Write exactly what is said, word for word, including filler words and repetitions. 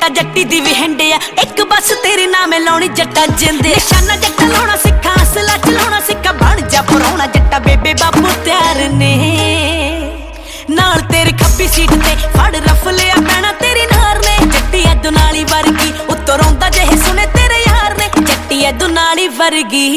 ਆ ਜੱਟੀ ਦੀ ਵੀ ਹੰਡਿਆ ਇੱਕ ਬਸ ਤੇਰੇ ਨਾਮ ਲਾਉਣੀ ਜੱਟਾ ਜਿੰਦੇ ਨਿਸ਼ਾਨਾ ਜੱਟਾ ਲਾਉਣਾ ਸਿੱਖਾ ਅਸਲਾ ਚਲਾਉਣਾ ਸਿੱਖਾ ਬਣ ਜਾ ਪਰੋਣਾ ਜੱਟਾ ਬੇਬੇ ਬਾਪੂ ਤਿਆਰ ਨੇ ਨਾਲ ਤੇਰੇ ਖੱਬੀ ਸੀਟ ਤੇ ਫੜ ਰਫ ਲਿਆ ਪੈਣਾ ਤੇਰੀ ਨਾਰ ਨੇ ਜੱਟੀ ਐ ਦੁਨਾਲੀ ਵਰਗੀ ਉੱਤੋਂ ਰੋਂਦਾ ਜਿਹੇ ਸੁਣੇ ਤੇਰੇ ਯਾਰ ਨੇ ਜੱਟੀ ਐ ਦੁਨਾਲੀ ਵਰਗੀ